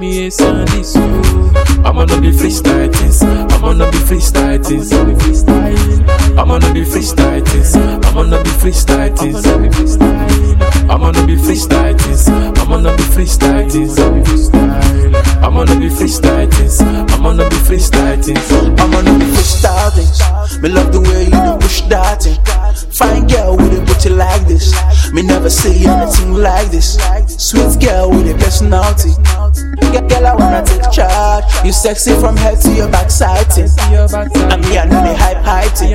me a sandy so. I'm gonna be freestyle things. I'm gonna be freestyle things. I'm gonna be freestyle things. I'm gonna be freestyle things. I'm gonna be freestyle things. I'm gonna be freestyle things. I'm gonna be freestyle things. I'm gonna be freestyle things. I'm gonna be freestyle things. Me love the way you do push that thing. Fine girl with a booty like this. Me never see anything like this. Sweet girl with a personality. Girl, I wanna take charge. You sexy from head to your backside thing. And me, I know the hype thing.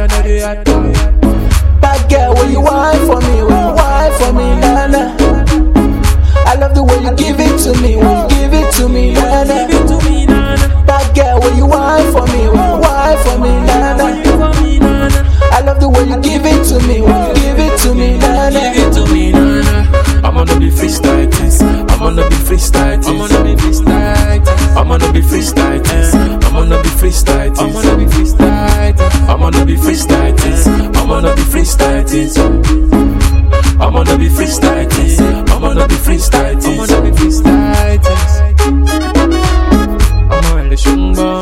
Bad girl, will you whine for me? Will you whine for me, nana? I love the way you give it to me. Will you give it to me, nana? Bad girl, will you whine for me? Will you whine for me, nana? I love the way you give it to me. Will you give it to me, nana? Give it to me, nana. I'm gonna be freestyle things. I'm gonna be freestyle things. I'm gonna be freestyle things. I'm gonna be freestyle things. I'm gonna be freestyle I'm things. gonna be freestyle things. I'm gonna be freestyle things. I'm gonna be freestyle things. I'm gonna be freestyle things. I'm gonna be freestyle I'm things. gonna be freestyle things. I'm gonna shumba.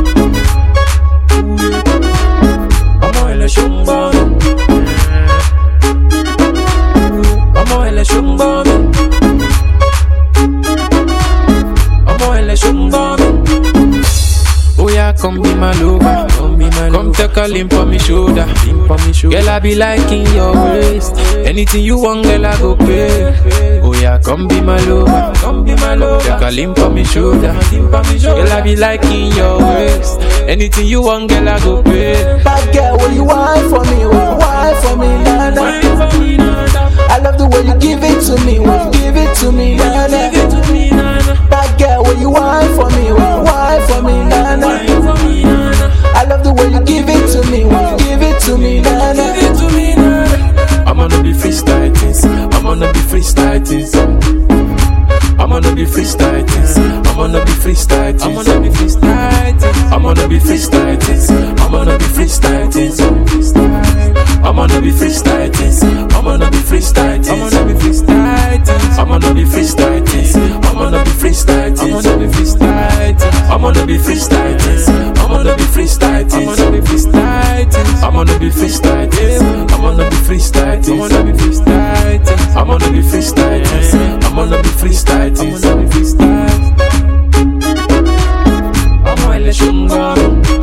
I'm gonna shumba. I'm gonna shumba. I'm gonna shumba. Oh yeah, come be my lover. Come take a limp on me shoulder. Girl, I be liking your waist. Anything you want, girl, I go pay. Oh yeah, come be my lover. Take a limp on me shoulder. Girl, I be liking your waist. Anything you want, girl, I go pay. Bad girl, will you whine for me? Will you whine for me, nana? I love the way you give it to me. Will you give it to me, nana? Bad girl, will you whine for me? Will you whine for me, nana? I love the way you give it to me. Will you give it to me, nana? I'm gonna be freestyle things. I'm gonna be freestyle things. I'm gonna be freestyle things. I'm gonna be freestyle things. I'm gonna be freestyle things. I'm gonna be freestyle things. I'm gonna be freestyle things. I'm gonna be freestyle things. I'm gonna be freestyle things. I'm gonna be freestyle things. I'm gonna be freestyle things. I'm gonna be freestyle I'm things. gonna be freestyle things. I'm gonna be freestyle things. I'm gonna be freestyle I'm things. gonna be freestyle things. I'm gonna be freestyle things. I'm gonna be freestyle I'm things. gonna be freestyle things. I'm gonna be freestyle things. I'm gonna be freestyle I'm things. gonna be freestyle. I'm gonna shumba.